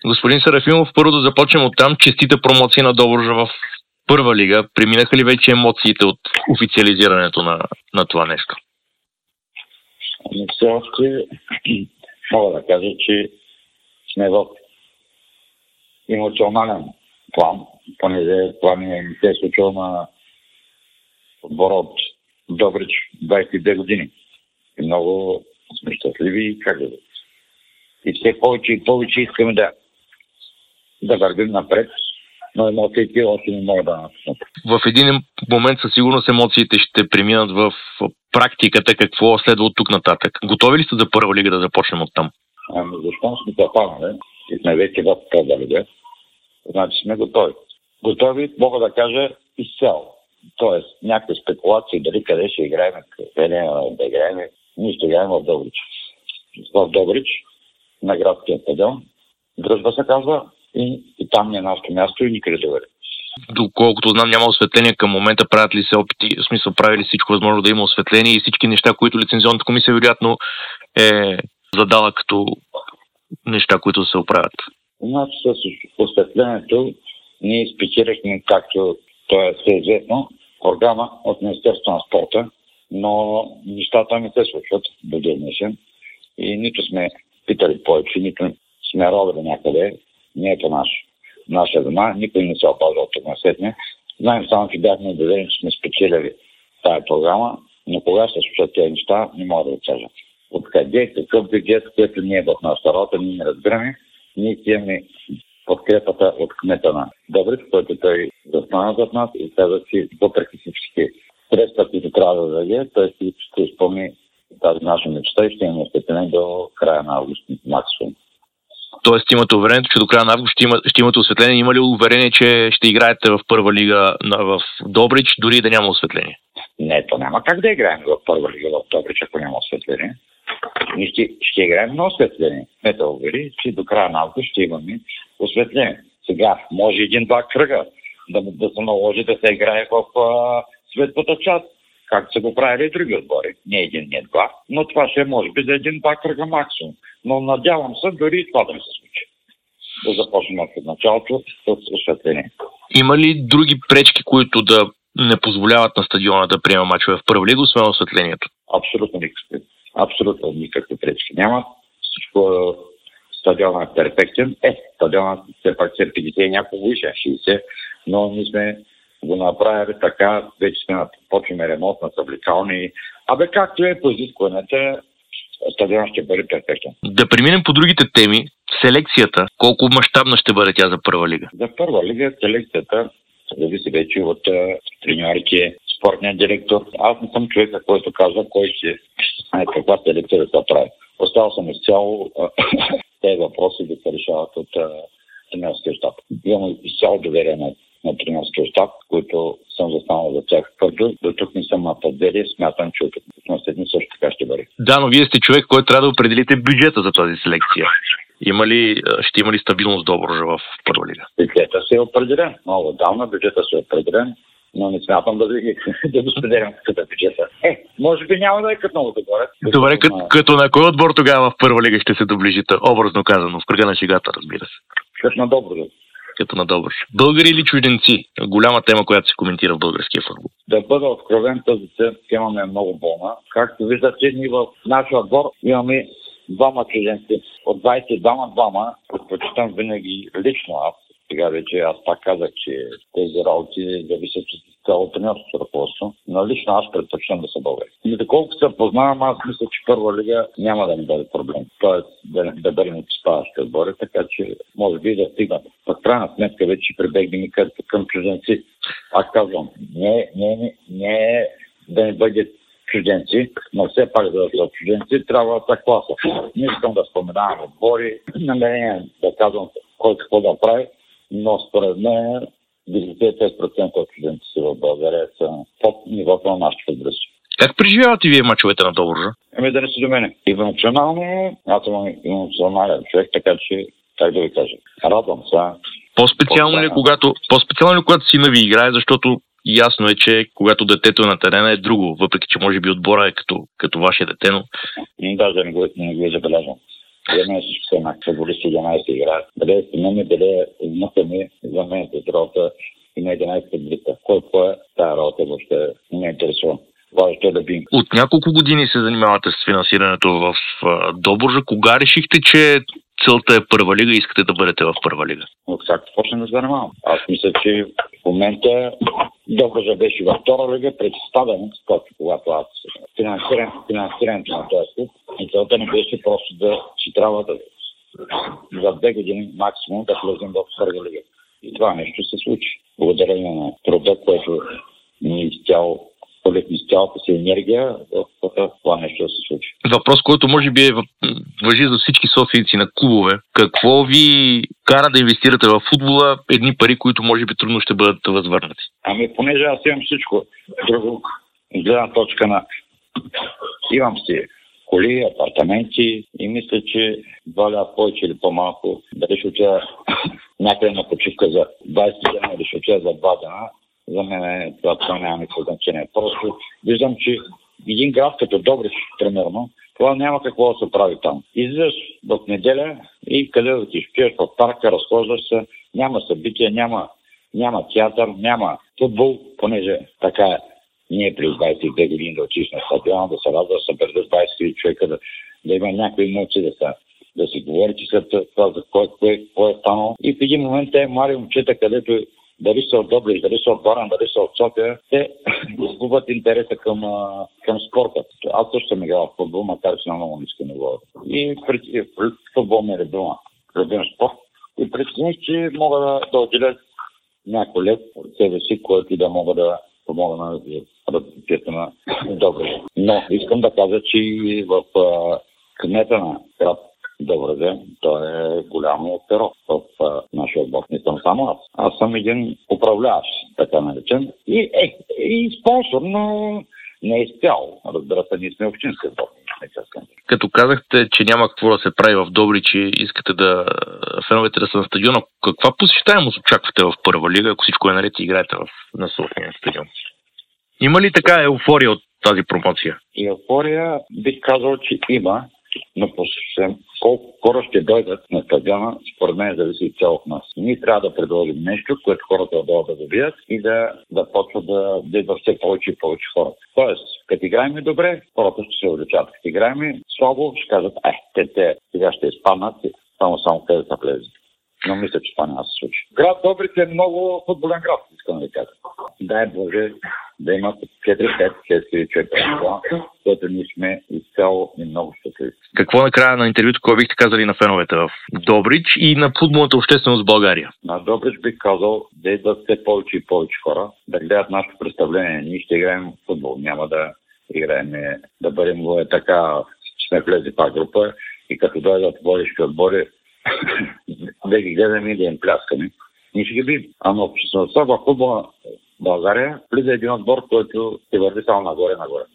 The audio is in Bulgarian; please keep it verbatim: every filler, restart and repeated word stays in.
Господин Серафимов, първо да започнем от там. Честита промоция на Добруджа в първа лига. Преминаха ли вече емоциите от официализирането на, на това нещо? Ами все още мога да кажа, че сме в емоционален план, понеже това не се е случило на отбора от Добрич двайсет и две години. И много сме щастливи и как да бъде. И все повече и повече искаме да, да вървим напред, но емоциите още не могат да напуснат. В един момент със сигурност емоциите ще преминат в практиката, какво следва от тук нататък. Готови ли сте за първа лига да започнем от там? Ами защо сме западнали и сме вече в първа лига, значи сме готови. Готови, мога да кажа, изцяло. Тоест, някакви спекулации дали къде ще играем, къде да играем, ние ще играем в Добрич. В Добрич, на градския стадион, Дружба се казва, и, и там не е нашето място и никъде да бъде. Доколкото знам, няма осветление към момента. Правят ли се опити, в смисъл прави ли всичко възможно да има осветление и всички неща, които лицензионната комисия вероятно е задала като неща, които се оправят? Значи с осветлението ние спечелихме, както то е все известно, програма от Министерството на спорта, но нещата не се случват до днешен и нито сме питали повече, нито сме робили някъде, не е по наш, наша дома, никой не се опазва от тук на сетне. Знаем само, че бяхме убедени, че сме спечелили тази програма, но кога се случват тези неща, не мога да го кажа. Откъде, какъв бюджет, който ние в нашата работа, ние не разбираме, ние имаме подкрепата от кмета на Добрич, който той застана зад нас и каза, че въпреки всички средства, които трябва да даде, той ще изпълни тази наша мечта и ще имаме осветление до края на август максимум. Тоест имате уверението, че до края на август ще, има, ще имате осветление. Има ли уверение, че ще играете в първа лига в Добрич, дори да няма осветление? Не, то няма как да играем в първа лига в Добрич, ако няма осветление. Ние ще, ще играем на осветление. Кмета увери, че до края на август ще имаме осветление. Сега може един-два кръга да, да се наложи да се играе в а, светлата част, както са го правили и други отбори. Не един, не два, но това ще може би за един-два кръга максимум. Но надявам се дори и това да не се случи. Да започнем от началото с осветление. Има ли други пречки, които да не позволяват на стадиона да приема мачове в първа лига, освен осветлението? Абсолютно никакви. Абсолютно никакви пречки няма. Всичко стадионът е перфектен. Е, стадионът все пак се петдесет и няколко и шейсет, но ние сме го направили така, вече сме почваме ремонт на съблекални. Абе, както е по изискването, стадионът ще бъде перфектен. Да преминем по другите теми. Селекцията. Колко мащабна ще бъде тя за първа лига? За първа лига селекцията зависи вече от треньорите, спортния директор. Аз не съм човека, който казва кой ще знае каква селекция да се прави. Остава съм изцяло тези въпроси да се решават от тренерския щаб. Имам изцяло доверие на, на тренерския щаб, които съм застанал за тях твърдо. До тук не съм на подвели, смятам, че от на седми също така ще бъде. Да, но вие сте човек, който трябва да определите бюджета за тази селекция. Има ли, ще има ли стабилност Добруджа в първа лига? Бюджета се е определен. Много давна бюджета се е определен, но не смятам да, да го споделям какъв е бюджета. Е, може би няма да е като много догоре. Добре, като, на... като на кой отбор тогава в първа лига ще се доближите? Образно казано, в кръга на шегата, разбира се. Като на Добруджа. Като на Добруджа. Българи или чужденци? Голяма тема, която се коментира в българския футбол. Да бъда откровен, тази тема е много болна. Както виждате, ние в нашия отбор имаме двама чужденци. От двайсет и двама, двама, предпочитам винаги лично аз. Сега вече аз пак казах, че тези работи зависят от цялото тренерското ръководство, но лично аз предпочитам да са българи. И доколкото се познавам, аз мисля, че първа лига няма да ни бъде проблем. Тоест да, да бъдем изпадащи отбори, така че може би да стигнат. В крайна сметка вече прибегнем към чужденци. Аз казвам, не, не, не, не да не бъде чужденци, но все пак да са чужденци, трябва да класа. Не искам да споменавам отбори, намерение да казвам кой какво да прави, но според мен деветдесет и пет процента от чужденци в България са под нивото на нашите футболисти. Как преживявате вие мачовете на Добруджа? Ами да не се до мене. Емоционално, аз съм емоционален човек, така че, как да ви кажа, радвам се. По-специално ли, когато, по-специално ли, когато сина ви играе, защото ясно е, че когато детето е на терена е друго, въпреки че може би отбора е като, като ваше дете, но... Даже не го, не го е забелязвам. За мен всички са еднакви. Футболисти единайсет играят. Дали е сина ми, дали е внука ми, за мен е работа има единайсет футболиста. Кой кой е тази работа въобще не ме интересува. Важното е да бим. От няколко години се занимавате с финансирането в Добруджа. Кога решихте, че целта е първа лига и искате да бъдете в първа лига? От както почнем да се занимавам. Аз мисля, че в момента Добруджа беше във втора лига преди спадане, когато аз финансирам финансирането на този клуб. И целта не беше просто да си трябва да за две години максимум да влезем в първа лига. И това нещо се случи. Благодарение на труда, което ни изцяло полетни с цялата си енергия в това нещо да се случи. Въпрос, който може би е важи за всички софийци на клубове. Какво ви кара да инвестирате в футбола едни пари, които може би трудно ще бъдат възвърнати? Ами понеже аз имам всичко друго, гледна точка на имам си коли, апартаменти и мисля, че валя повече или по-малко дали ще отида някъде на почивка за двайсет дена или ще отида за два дена. За мен това, това няма никакво значение. Просто виждам, че един град като Добрич, примерно, това няма какво да се прави там. Излизаш в неделя и къде да ти спиеш в парка, разхождаш се, няма събития, няма, няма театър, няма футбол, понеже така е. Ние през двайсет и две години да отиш на стадиона, да се радва, да се събереш двайсет човека, да, да има някои емоции, да се да си говорите след това за кой, кой, кой е станал. И в един момент те млади момчета, където дали са от Добрич, дали са от Варна, дали са от София, те изгубват интереса към, към спорта. Аз също съм играл в футбол, макар че на много ниски ниво. И преди футбол ми е любим, любим спорт. И прецених, че мога да, да отделя някой лев от себе си, който да мога да помогна на развитието на Добрич. Но искам да кажа, че в кмета на град Добруджа, той е голямо перо в а, нашия отбор. Не съм само аз. Аз съм един управляващ, така наречен. И, е, и спонсор, но не е изцяло. Разбира се, ние сме общинска отбор. Като казахте, че няма какво да се прави в Добрич и искате да феновете да са на стадиона, каква посещаемост очаквате в първа лига, ако всичко е наред и играете в, на София стадион? Има ли така еуфория от тази промоция? Еуфория бих казал, че има. Но посещам колко хора ще дойдат на стадиона, според мен зависи цяло от нас. Ние трябва да предложим нещо, което хората да да добият и да, да почват да идват все повече и повече хора. Тоест, като играем добре, хората ще се увеличат. Като играем слабо, ще кажат, е, те, те сега ще изпаднат, само само къде да влезат. Но мисля, че това няма да се случи. Град Добрич е много футболен град, искам да ви кажа. Дай Боже да имат четири пет шест човека, което ние сме изцяло и много щастливи. Какво накрая на интервюто, кой бихте казали на феновете в Добрич и на футболната общественост в България? На Добрич бих казал да идват все повече и повече хора, да гледат нашето представление. Ние ще играем футбол, няма да играем, да бъдем така, че сме влезли в група и като дойдат водещи отбори, да ги гледаме и да им пляскаме. Ние ще ги бим. А на обществеността в футбола в България влиза един отбор, който се върви само нагоре-нагоре.